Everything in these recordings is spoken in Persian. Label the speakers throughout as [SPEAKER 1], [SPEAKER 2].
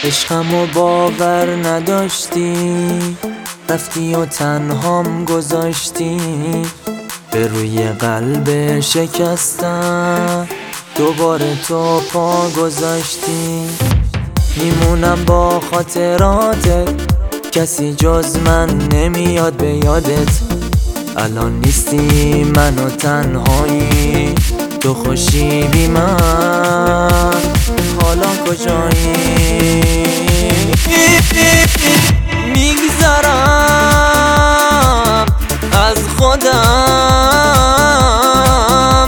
[SPEAKER 1] عشقمو باور نداشتی، رفتی و تنهام گذاشتی، به روی قلب شکستم دوباره تو پا گذاشتی. میمونم با خاطراتت، کسی جز من نمیاد به یادت. الان نیستی منو تنهایی، تو خوشی بی من، حالا کجایی؟ میگذرم از خودم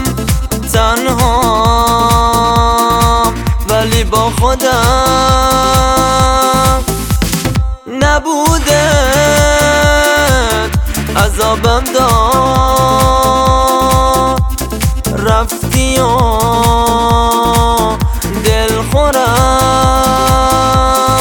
[SPEAKER 1] تنها، ولی با خودم نبوده، عذابم داد، رفتی و دل خورم.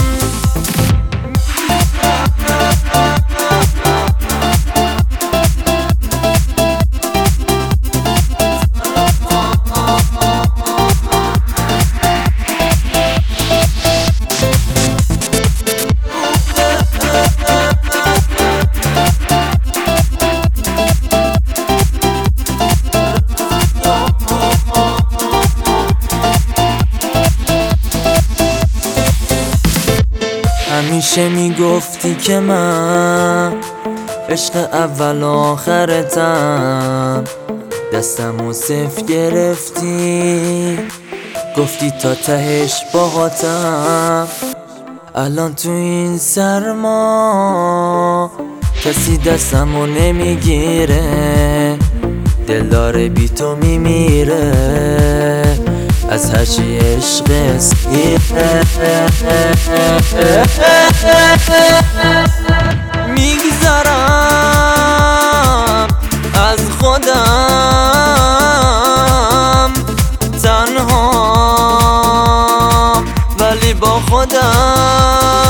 [SPEAKER 1] همیشه میگفتی که من عشق اول آخرتم، دستمو صفر گرفتی، گفتی تا تهش باهاتم. الان تو این سرما کسی دستمو نمیگیره، دلدار بی تو میمیره، از هرچی عشق اسیره. میگذرم از خودم تنها، ولی با خودم